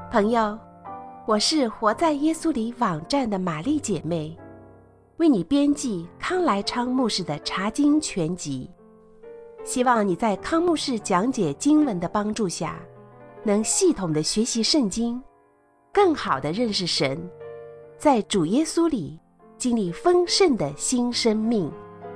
朋友，我是活在耶稣里网站的玛丽姐妹，为你编辑康来昌牧师的查经全集。希望你在康牧师讲解经文的帮助下，能系统的学习圣经，更好的认识神，在主耶稣里经历丰盛的新生命。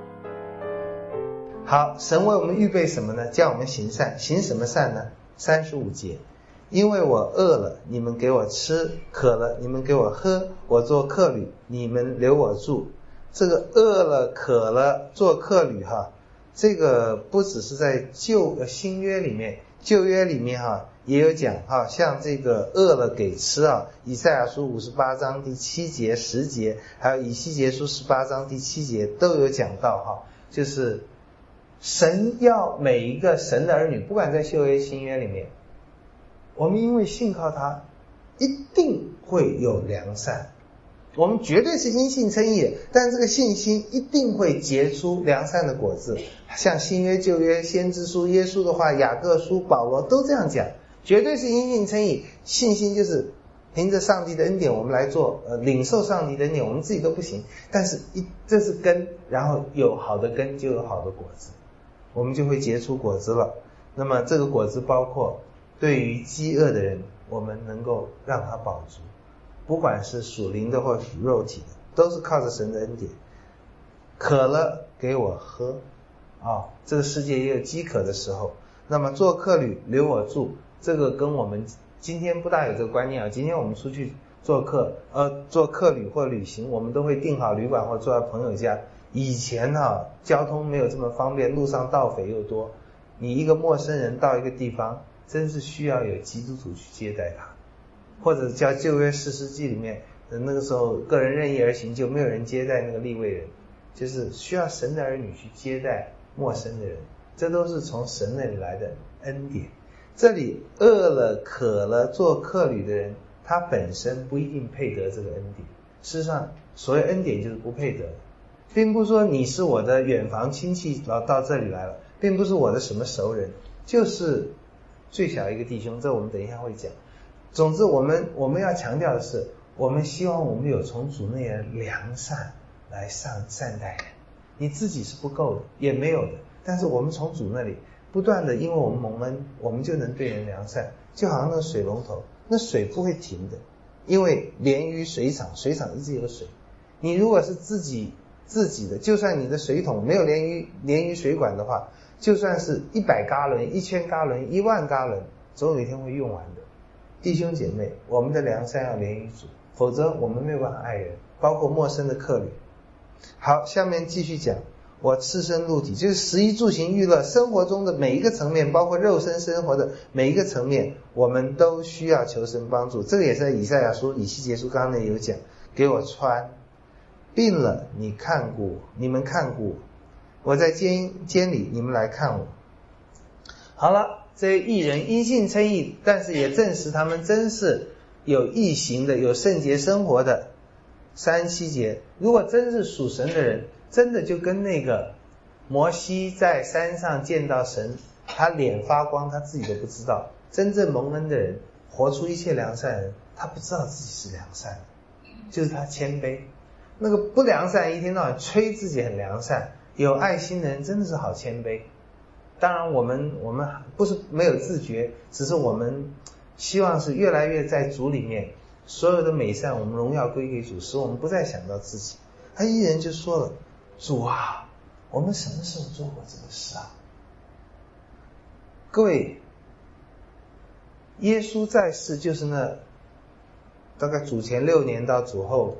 好，神为我们预备什么呢？叫我们行善。行什么善呢？35节，因为我饿了，你们给我吃；渴了，你们给我喝；我做客旅，你们留我住。这个饿了、渴了、做客旅这个不只是在新约里面，旧约里面也有讲像这个饿了给吃以赛亚书58章第7节、10节，还有以西结书18章第7节都有讲到就是神要每一个神的儿女，不管在旧约新约里面，我们因为信靠他，一定会有良善。我们绝对是因信称义，但这个信心一定会结出良善的果子。像新约、旧约、先知书、耶稣的话、雅各书、保罗都这样讲，绝对是因信称义。信心就是凭着上帝的恩典，我们来做领受上帝的恩典，我们自己都不行，但是这是根，然后有好的根就有好的果子，我们就会结出果子了。那么这个果子包括对于饥饿的人，我们能够让他饱足，不管是属灵的或属肉体的，都是靠着神的恩典。渴了给我喝这个世界也有饥渴的时候。那么做客旅留我住，这个跟我们今天不大有这个观念今天我们出去做客旅或旅行，我们都会订好旅馆或住在朋友家。以前交通没有这么方便，路上盗匪又多，你一个陌生人到一个地方，真是需要有基督徒去接待他。或者叫旧约士师记里面，那个时候个人任意而行，就没有人接待那个利未人，就是需要神的儿女去接待陌生的人，这都是从神那里来的恩典。这里饿了渴了做客旅的人，他本身不一定配得这个恩典。事实上所谓恩典就是不配得的，并不是说你是我的远房亲戚然后到这里来了，并不是我的什么熟人，就是最小一个弟兄，这我们等一下会讲。总之我们要强调的是，我们希望我们有从主内的良善来善待人。你自己是不够的，也没有的，但是我们从主那里不断的，因为我们蒙恩，我们就能对人良善。就好像那个水龙头，那水不会停的，因为连于水厂一直有水。你如果是自己的，就算你的水桶没有连于水管的话，就算是100加仑、1000加仑、10000加仑，总有一天会用完的。弟兄姐妹，我们的良善要连于主，否则我们没有办法爱人，包括陌生的客旅。好，下面继续讲，我赤身露体，就是食衣住行娱乐生活中的每一个层面，包括肉身生活的每一个层面，我们都需要求神帮助。这个也是在以赛亚书、以西结书刚才有讲，给我穿。病了你们看顾我，我在监里，你们来看我。好了，这些义人因信称义，但是也证实他们真是有义行的，有圣洁生活的。37节，如果真是属神的人，真的就跟那个摩西在山上见到神，他脸发光，他自己都不知道。真正蒙恩的人，活出一切良善的人，他不知道自己是良善的，就是他谦卑。那个不良善一天到晚吹自己很良善，有爱心的人真的是好谦卑。当然我们不是没有自觉，只是我们希望是越来越在主里面，所有的美善我们荣耀归给主，使我们不再想到自己。他一人就说了，主啊，我们什么时候做过这个事啊？各位，耶稣在世就是那大概主前6年到主后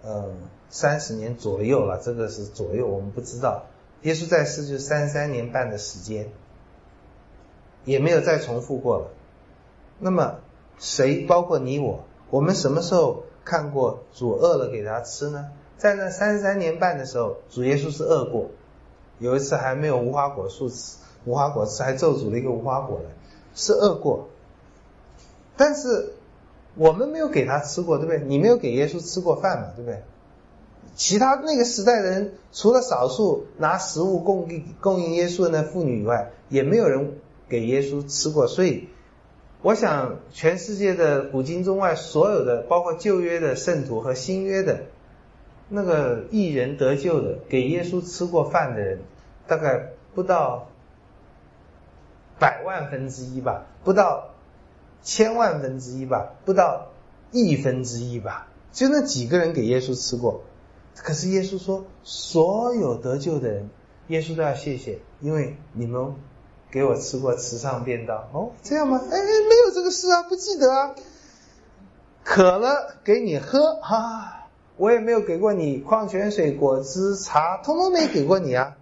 30年左右了，这个是左右我们不知道。耶稣在世就33年半的时间，也没有再重复过了。那么谁，包括你我们什么时候看过主饿了给他吃呢？在那33年半的时候，主耶稣是饿过，有一次还没有无花果吃，还咒诅了一个无花果来，是饿过。但是我们没有给他吃过，对不对？你没有给耶稣吃过饭嘛，对不对？其他那个时代的人，除了少数拿食物供应耶稣的那妇女以外，也没有人给耶稣吃过。所以我想全世界的古今中外所有的，包括旧约的圣徒和新约的那个义人得救的，给耶稣吃过饭的人，大概不到100万分之一吧，不到1000万分之一吧，不到1分之一吧，就那几个人给耶稣吃过。可是耶稣说，所有得救的人，耶稣都要谢谢，因为你们给我吃过池上便当。哦，这样吗？没有这个事啊，不记得啊。渴了给你喝啊，我也没有给过你矿泉水、果汁、茶，通通没给过你啊。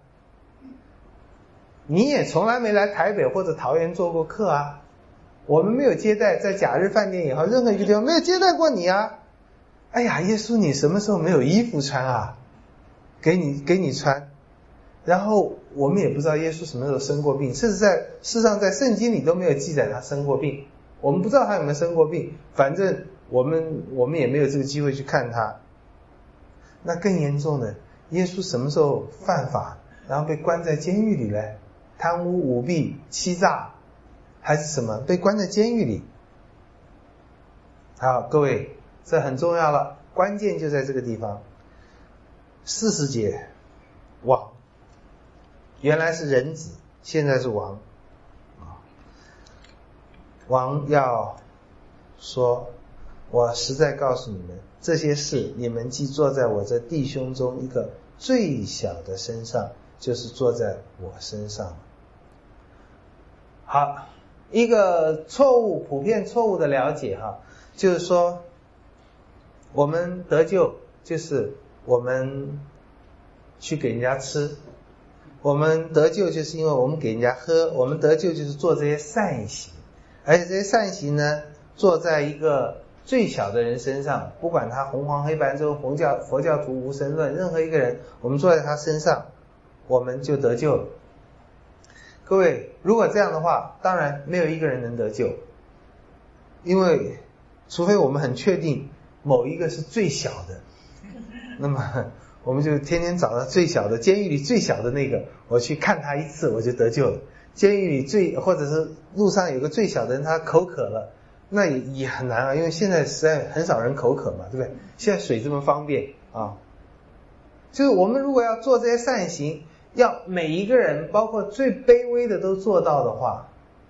你也从来没来台北或者桃园做过客啊，我们没有接待，在假日饭店也好，任何一个地方没有接待过你啊。哎呀，耶稣你什么时候没有衣服穿啊？给你穿。然后我们也不知道耶稣什么时候生过病，甚至事实上在圣经里都没有记载他生过病，我们不知道他有没有生过病，反正我们也没有这个机会去看他。那更严重的，耶稣什么时候犯法，然后被关在监狱里呢？贪污舞弊欺诈还是什么，被关在监狱里。好，各位，这很重要了，关键就在这个地方。40节，王，原来是人子，现在是王。王要说，我实在告诉你们，这些事你们既坐在我这弟兄中一个最小的身上，就是坐在我身上。好，一个普遍错误的了解哈，就是说我们得救就是我们去给人家吃，我们得救就是因为我们给人家喝，我们得救就是做这些善行，而且这些善行呢，做在一个最小的人身上，不管他红黄黑白州、佛教徒、无神论，任何一个人，我们做在他身上，我们就得救了。各位，如果这样的话，当然没有一个人能得救，因为除非我们很确定某一个是最小的，那么我们就天天找到最小的，监狱里最小的那个，我去看他一次我就得救了。监狱里或者是路上有个最小的人，他口渴了，那也很难啊，因为现在实在很少人口渴嘛，对不对？现在水这么方便啊，就是我们如果要做这些善行，要每一个人包括最卑微的都做到的话，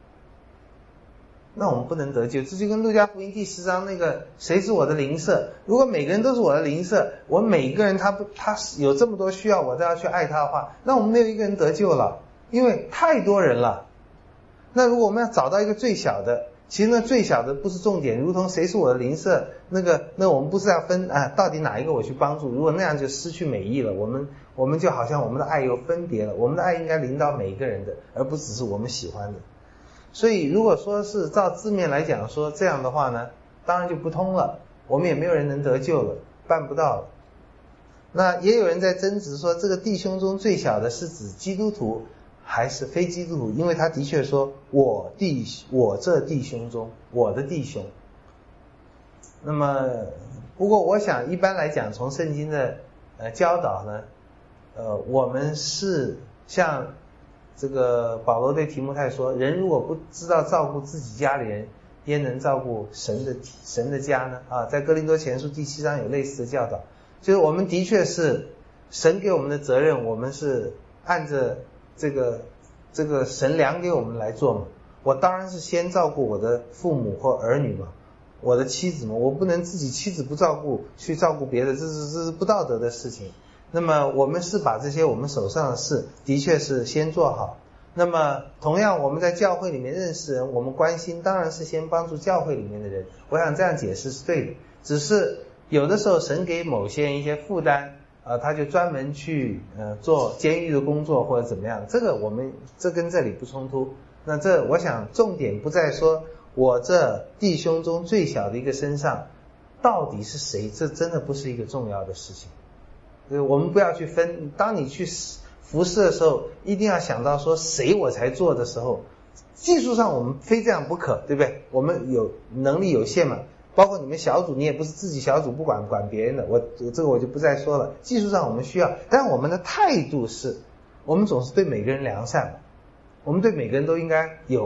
那我们不能得救。这就跟路加福音第10章那个谁是我的邻舍，如果每个人都是我的邻舍，我每一个人他有这么多需要我都要去爱他的话，那我们没有一个人得救了，因为太多人了。那如果我们要找到一个最小的，其实那最小的不是重点，如同谁是我的邻舍，那我们不是要分到底哪一个我去帮助，如果那样就失去美意了，我们就好像我们的爱有分别了，我们的爱应该临到每一个人的，而不只是我们喜欢的。所以如果说是照字面来讲说这样的话呢，当然就不通了，我们也没有人能得救了，办不到了。那也有人在争执说，这个弟兄中最小的是指基督徒还是非基督徒，因为他的确说我这弟兄中，我的弟兄。那么不过我想一般来讲，从圣经的教导呢，我们是像这个保罗对提摩太说，人如果不知道照顾自己家里人，焉能照顾神的家呢？在哥林多前书第7章有类似的教导，就是我们的确是神给我们的责任，我们是按着这个神量给我们来做嘛。我当然是先照顾我的父母或儿女嘛，我的妻子嘛，我不能自己妻子不照顾去照顾别的，这是不道德的事情。那么我们是把这些我们手上的事的确是先做好。那么同样我们在教会里面认识人，我们关心当然是先帮助教会里面的人，我想这样解释是对的。只是有的时候神给某些人一些负担，他就专门去做监狱的工作或者怎么样，这跟这里不冲突。那我想重点不在说我这弟兄中最小的一个身上到底是谁，这真的不是一个重要的事情。我们不要去分，当你去服侍的时候，一定要想到说谁我才做的时候，技术上我们非这样不可，对不对？我们有能力有限嘛，包括你们小组，你也不是自己小组不管别人的，这个我就不再说了。技术上我们需要，但我们的态度是，我们总是对每个人良善嘛，我们对每个人都应该有爱，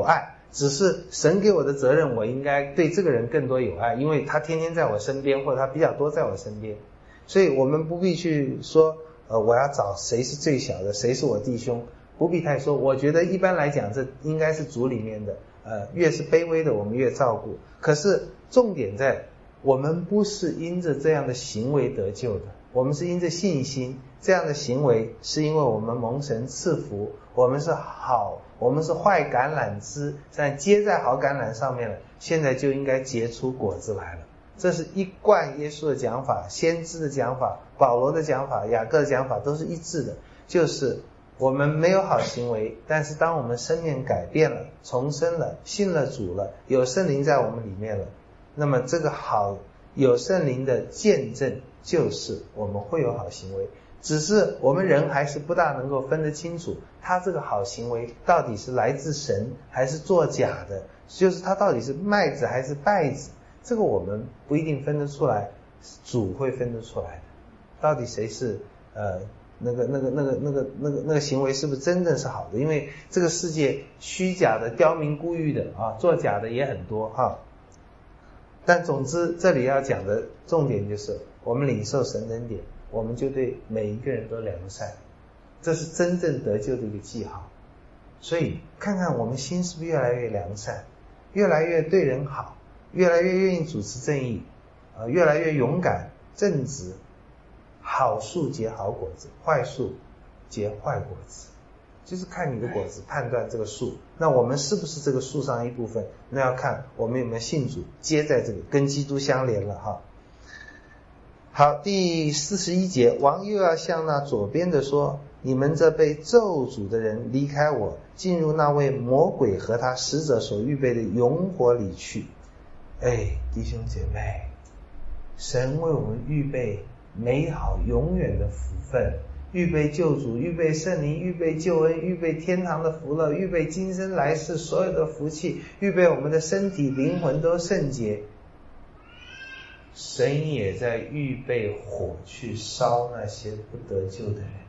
只是神给我的责任，我应该对这个人更多有爱，因为他天天在我身边，或者他比较多在我身边。所以我们不必去说我要找谁是最小的，谁是我弟兄，不必太说。我觉得一般来讲，这应该是主里面的越是卑微的我们越照顾。可是重点在我们不是因着这样的行为得救的，我们是因着信心。这样的行为是因为我们蒙神赐福，我们是坏橄榄枝，但结在好橄榄上面了，现在就应该结出果子来了。这是一贯耶稣的讲法，先知的讲法，保罗的讲法，雅各的讲法，都是一致的，就是我们没有好行为，但是当我们生命改变了，重生了，信了主了，有圣灵在我们里面了，那么这个好有圣灵的见证就是我们会有好行为。只是我们人还是不大能够分得清楚，他这个好行为到底是来自神还是作假的，就是他到底是麦子还是稗子，这个我们不一定分得出来，主会分得出来的。到底谁是那个行为是不是真正是好的？因为这个世界虚假的、刁民孤玉的作假的也很多但总之这里要讲的重点就是我们领受神恩典，我们就对每一个人都良善，这是真正得救的一个记号。所以看看我们心是不是越来越良善，越来越对人好，越来越愿意主持正义，越来越勇敢正直，好树结好果子，坏树结坏果子，就是看你的果子判断这个树。那我们是不是这个树上一部分？那要看我们有没有信主，接在这个跟基督相连了好，第41节，王又要向那左边的说，你们这被咒诅的人离开我，进入那位魔鬼和他使者所预备的永火里去。弟兄姐妹，神为我们预备美好永远的福分，预备救主，预备圣灵，预备救恩，预备天堂的福乐，预备今生来世所有的福气，预备我们的身体灵魂都圣洁。神也在预备火去烧那些不得救的人。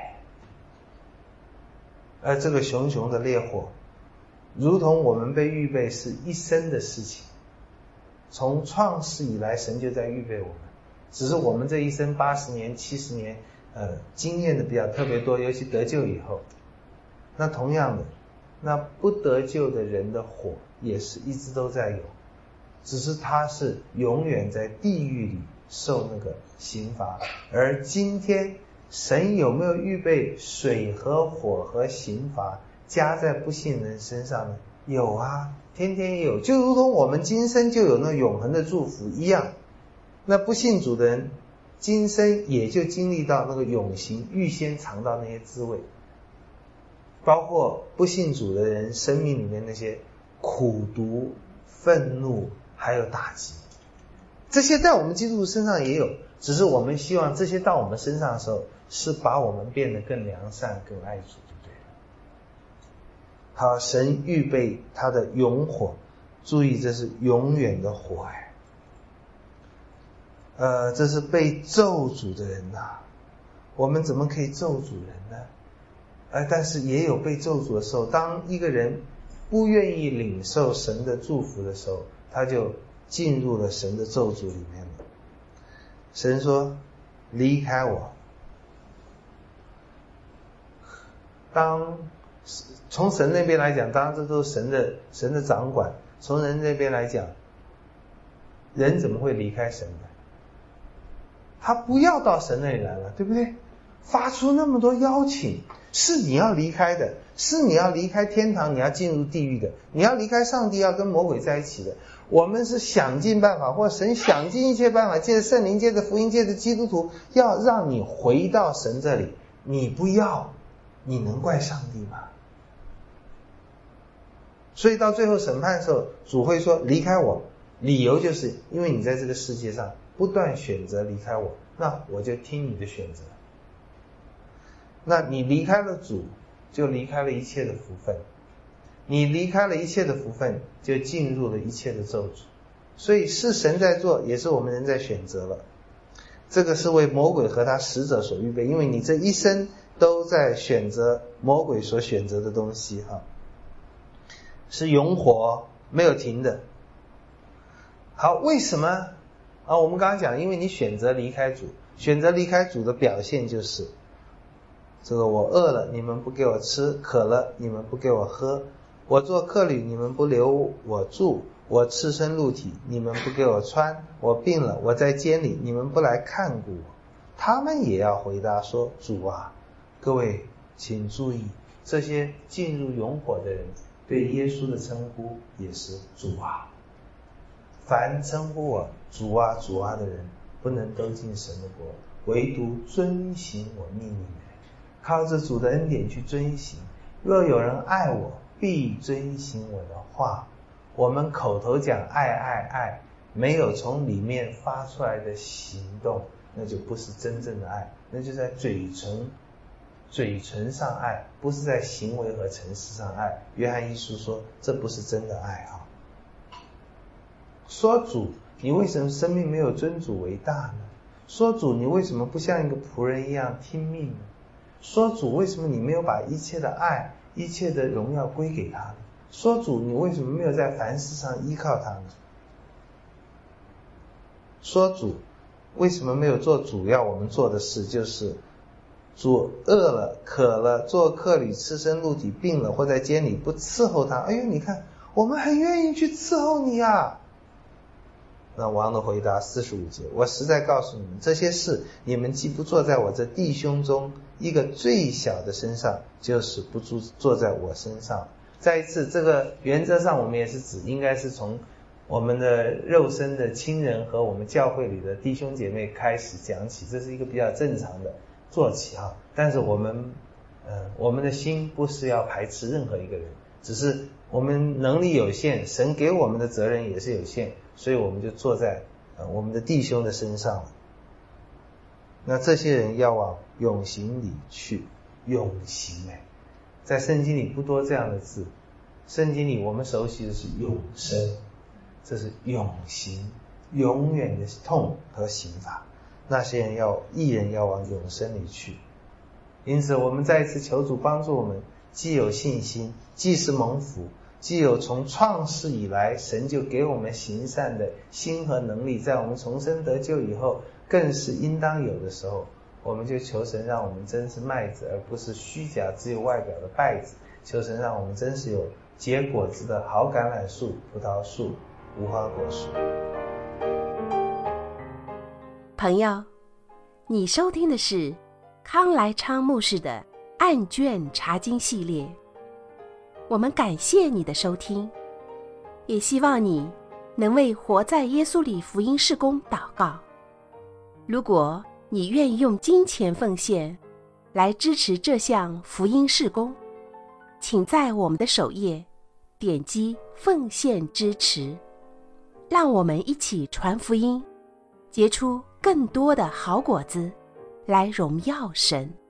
而这个熊熊的烈火如同我们被预备是一生的事情，从创世以来神就在预备我们，只是我们这一生80年70年经验的比较特别多，尤其得救以后。那同样的，那不得救的人的火也是一直都在有，只是他是永远在地狱里受那个刑罚。而今天神有没有预备水和火和刑罚加在不信人身上呢？有啊，天天有，就如同我们今生就有那永恒的祝福一样。那不信主的人今生也就经历到那个永刑，预先尝到那些滋味。包括不信主的人生命里面那些苦毒、愤怒还有打击，这些在我们基督徒身上也有，只是我们希望这些到我们身上的时候是把我们变得更良善更爱主就对了。好，神预备他的永火，注意这是永远的火这是被咒诅的人我们怎么可以咒诅人呢？但是也有被咒诅的时候，当一个人不愿意领受神的祝福的时候，他就进入了神的咒诅里面了。神说离开我，从神那边来讲，当然这都是神的掌管，从人那边来讲，人怎么会离开神的？他不要到神那里来了，对不对？发出那么多邀请，是你要离开的，是你要离开天堂，你要进入地狱的，你要离开上帝，要跟魔鬼在一起的。我们是想尽办法，或者神想尽一切办法，借着圣灵，借着福音，借着基督徒，要让你回到神这里。你不要，你能怪上帝吗？所以到最后审判的时候，主会说离开我，理由就是因为你在这个世界上不断选择离开我，那我就听你的选择。那你离开了主，就离开了一切的福分，你离开了一切的福分，就进入了一切的咒诅。所以是神在做，也是我们人在选择了。这个是为魔鬼和他使者所预备，因为你这一生都在选择魔鬼所选择的东西是永活，没有停的。好，为什么我们刚刚讲，因为你选择离开主，选择离开主的表现就是这个：我饿了，你们不给我吃；渴了，你们不给我喝；我做客旅，你们不留我住；我赤身露体，你们不给我穿；我病了，我在监里，你们不来看顾我。他们也要回答说：主啊！各位请注意，这些进入永火的人对耶稣的称呼也是主啊。凡称呼我主啊主啊的人，不能都进神的国，唯独遵行我命令的人。靠着主的恩典去遵行。若有人爱我，必遵行我的话。我们口头讲爱爱爱，没有从里面发出来的行动，那就不是真正的爱，那就在嘴唇上爱，不是在行为和诚实上爱。约翰一书说，这不是真的爱啊。说主，你为什么生命没有尊主为大呢？说主，你为什么不像一个仆人一样听命呢？说主，为什么你没有把一切的爱、一切的荣耀归给他呢？说主，你为什么没有在凡事上依靠他呢？说主，为什么没有做主要我们做的事，就是主饿了、渴了、做客旅、赤身露体、病了或在监里，不伺候他。哎呦，你看，我们很愿意去伺候你啊。那王的回答45节，我实在告诉你们，这些事你们既不做在我这弟兄中一个最小的身上，就是不做在我身上。再一次，这个原则上我们也是指，应该是从我们的肉身的亲人和我们教会里的弟兄姐妹开始讲起，这是一个比较正常的做起啊。但是我们的心不是要排斥任何一个人，只是我们能力有限，神给我们的责任也是有限，所以我们就坐在我们的弟兄的身上。那这些人要往永刑里去。永刑在圣经里不多这样的字，圣经里我们熟悉的是永生，这是永刑，永远的痛和刑罚。那些人义人要往永生里去。因此我们再一次求主帮助我们，既有信心，既是蒙福，既有从创世以来神就给我们行善的心和能力，在我们重生得救以后更是应当有的时候，我们就求神让我们真是麦子，而不是虚假只有外表的稗子。求神让我们真是有结果子的好橄榄树、葡萄树、无花果树。 朋友，你收听的是康来昌牧师的案卷查经系列。我们感谢你的收听，也希望你能为活在耶稣里福音事工祷告。如果你愿意用金钱奉献来支持这项福音事工，请在我们的首页点击奉献支持，让我们一起传福音，结出更多的好果子，来荣耀神。